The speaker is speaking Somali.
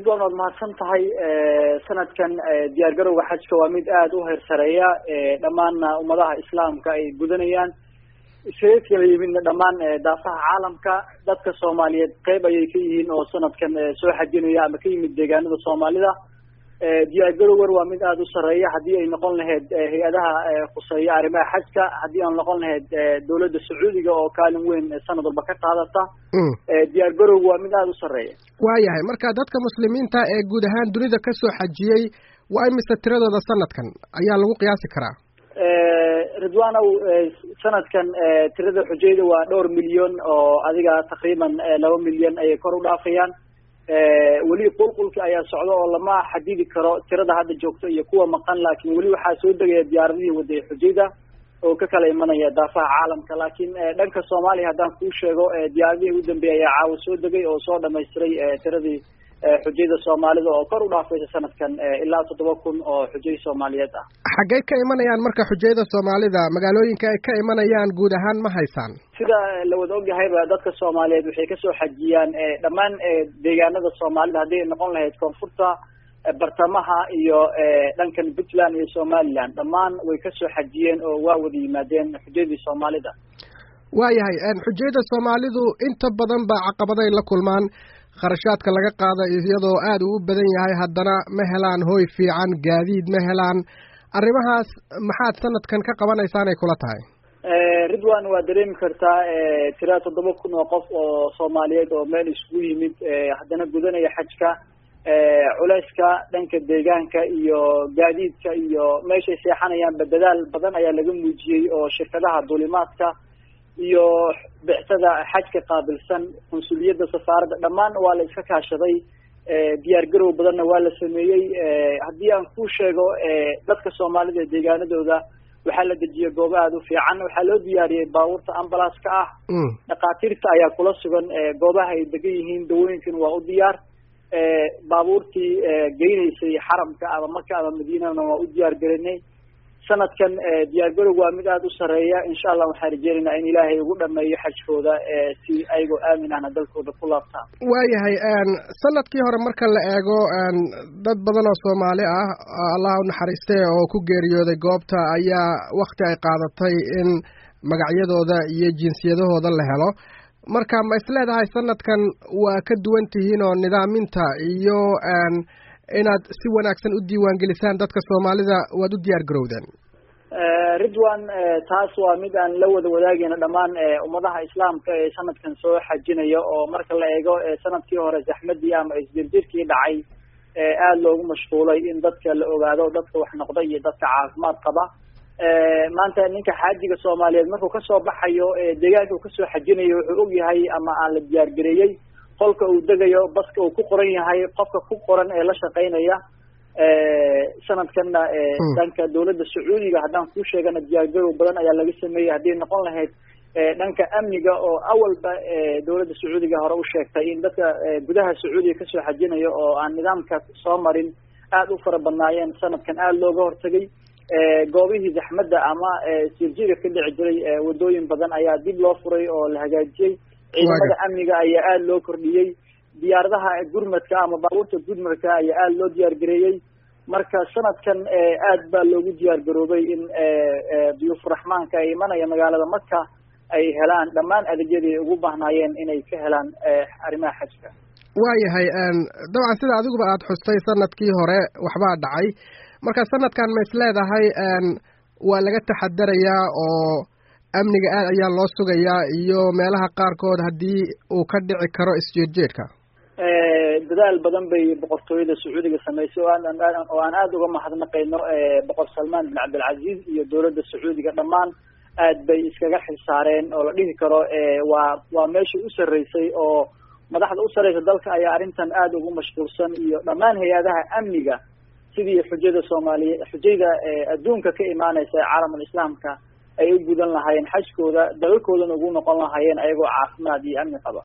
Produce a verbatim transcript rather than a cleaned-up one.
ridwan waad mahadsan tahay sanadkan diyaargarowga xajka waa mid aada u heersareeya dhammaanna ummadaha islaamka ay gudanayaan isaga kala yimidna dhammaan daafaha caalamka dadka soomaaliyeed qeyb ayay ka yihiin oo sanadkan soo xajinaya ama ka yimid deegaanada soomaalida diyaargarowgan waa mid aada u sareeya haddii ay noqon lahayd hay-adaha khuseeya arrimaha xajka haddii aan noqon lahayd dawladda sacuudiga oo kaalin weyn sanad walba ka qaadata diyaargarowga waa mid aada u sareeya waayahay marka dadka muslimiinta ee guud ahaan dunida kasoo xajiyey waa imise tiradooda sanadkan ayaa lagu qiyaasi karaa ridwanow sanadkan tirada xujayda waa dhowr milyan oo adiga taqriiban laba milyan ayay kor u dhaafayaan weli qulqulka ayaa socda oo lama xadidi karo tirada hadda joogto iyo kuwa maqan laakiin weli waxaa soo degaya diyaaradihii wadaya xujayda oo ka kala imanaya daafaha caalamka laakiin dhanka soomaaliya haddaan kuu sheego diyaaradihii u dambeeyay ayaa caawa soo degay oo soo dhamaystiray tiradii xujayda soomaalida oo kor u dhaafaysa sanadkan ilaa toddoba kun oo xujay soomaaliyeed ah xaggay ka imanayaan marka xujayda soomaalida magaalooyinka ay ka imanayaan guud ahaan ma haysaan sida la wada ogyahayba dadka soomaaliyeed waxay kasoo xajiyaan dhammaan deegaanada soomaalida haddii ay noqon lahayd koonfurta bartamaha iyo dhankan puntland iyo somaliland dhammaan way kasoo xajiyeen oo waa wada yimaadeen xujaydii soomaalida waayahay xujayda soomaalidu inta badan ba caqabaday la kulmaan kharashaadka laga qaada iyadoo aada uu u badan yahay haddana ma helaan hoy fiican gaadiid ma helaan arrimahaas maxaad sanadkan ka qabanaysaan ay kula tahay ridwan waa dareemi kartaa tira toddoba kun oo qof oo soomaaliyeed oo meel isugu yimid haddana gudanaya xajka culeyska dhanka deegaanka iyo gaadiidka iyo meeshay seexanayaanba dadaal badan ayaa laga muujiyey oo shirkadaha duulimaadka iyo bixtada xajka qaabilsan konsuliyadda safaaradda dhammaan waa la iska kaashaday diyaar garow badanna waa la sameeyey haddii aan kuu sheego dadka soomaalida ee deegaanadooda waxaa la dejiyay goobo aada u fiican waxaa loo diyaariyey baabuurta ambalaska ah dhakhaatiirta ayaa kula sugan goobaha ay degan yihiin dawooyinkan waa u diyaar baabuurtii geynaysay xaramka ama maka ama madiinana waa u diyaar gelinay sanadkan diyaargarowg waa mid aada u sareeya insha allah waxaan rajeynaynaa in ilaahay ugu dhameeyo xajkooda si ayagoo aamin ahna dalkooda ku laabtaan waayahay sanadkii hore marka la eego dad badan oo soomaali ah allah u naxariiste oo ku geeriyooday goobta ayaa wakti ay qaadatay in magacyadooda iyo jinsiyadahooda la helo marka ma isleedahay sanadkan waa ka duwan tihiin oo nidaaminta iyo inaad si wanaagsan u diiwaangelisaan dadka soomaalida waad u diyaar garowdeen ridwan taas waa mid aan la wada wadaagayna dhammaan ummadaha islaamka ee sanadkan soo xajinaya oo marka la eego sanadkii hore zaxmadii ama isdirdirkii dhacay aada loogu mashquulay in dadka la ogaado dadka wax noqda iyo dadka caafimaad qaba maanta ninka xaajiga soomaaliyeed markuu kasoo baxayo deegaanka uu kasoo xajinayo wuxuu og yahay ama aan la diyaar gareeyey qolka uu degayo baska uu ku qoran yahay qofka ku qoran ee la shaqaynaya sanadkanna dhanka dawladda sacuudiga haddaan kuu sheegana diyaargarow badan ayaa laga sameeyey haddii noqon lahayd dhanka amniga oo awalba dawladda sacuudiga hore u sheegtay in dadka gudaha sacuudiga kasoo xajinayo oo aan nidaamka soo marin aada u fara badnaayeen sanadkan aada looga hortagay goobihii zaxmadda ama sirjiga ka dhici jiray wadooyin badan ayaa dib loo furay oo la hagaajiyey ciidamada amniga ayaa aada loo kordhiyey diyaaradaha gurmadka ama baabuurta gurmadka ayaa aada loo diyaar gareeyey marka sanadkan aad baa loogu diyaar garoobay in duyuuf raxmaanka ay imanaya magaalada maka ay helaan dhammaan adeegyadii ay ugu baahnaayeen inay ka helaan arrimaha xajka waayahay dabcan sida adiguba aada xustay sanadkii hore waxbaa dhacay marka sanadkan ma is leedahay waa laga taxadarayaa oo amniga aad ayaa loo sugayaa iyo meelaha qaarkood haddii uu ka dhici karo isjeedjeedka dadaal badan bay boqortooyada sacuudiga samaysay oo aan oo aan aada uga mahadnaqayno boqor salmaan bin cabdilcaziiz iyo dawladda sacuudiga dhammaan aad bay iskaga xilsaareen oo la dhihi karo waa waa meeshii u sarreysay oo madaxda u sarreysa dalka ayaa arrintan aada ugu mashquulsan iyo dhammaan hay-adaha amniga sidii xujada soomaaliye xujayda adduunka ka imaaneysa ee caalamul islaamka ay u gudan lahaayeen xajkooda dalalkoodana ugu noqon lahaayeen ayagoo caafimaad iyo amni qaba